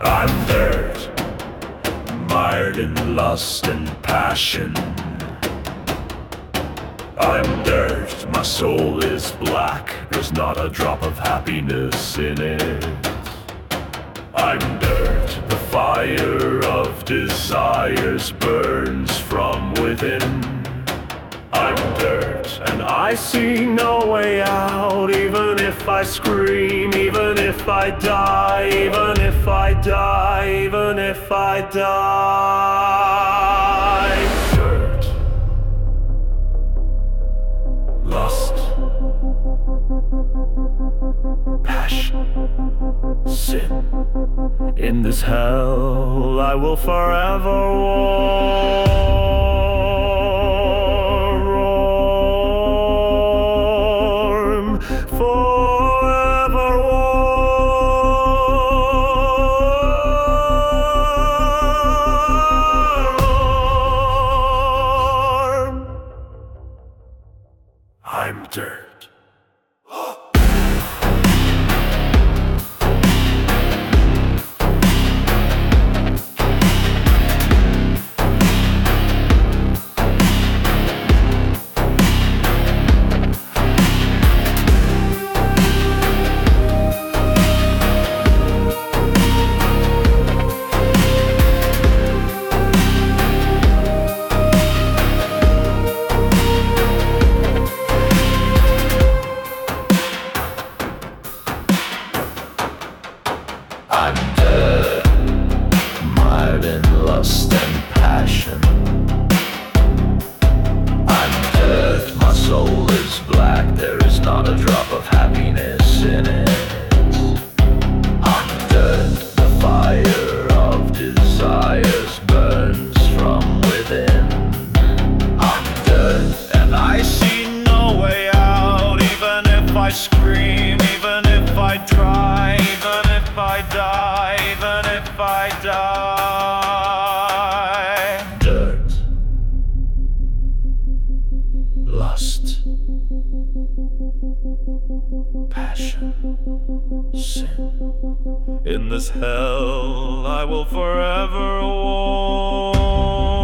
I'm dirt, mired in lust and passion. I'm dirt, my soul is black, there's not a drop of happiness in it. I'm dirt, the fire of desires burns from within. I'm dirt, and I see no way out, even if I scream, even if I die, even if I die, even if I die. Dirt, lust, passion, sin. In this hell I will forever warm, forever warm. I'm dirt. I'm dirt, mired in lust and passion. I'm dirt, my soul is black, there is not a drop of happiness in it. I'm dirt, the fire of desires burns from within. I'm dirt, and I see no way out, even if I scream, even if I try, even if I die, even if I die. Dirt, lust, passion, sin. In this hell I will forever walk.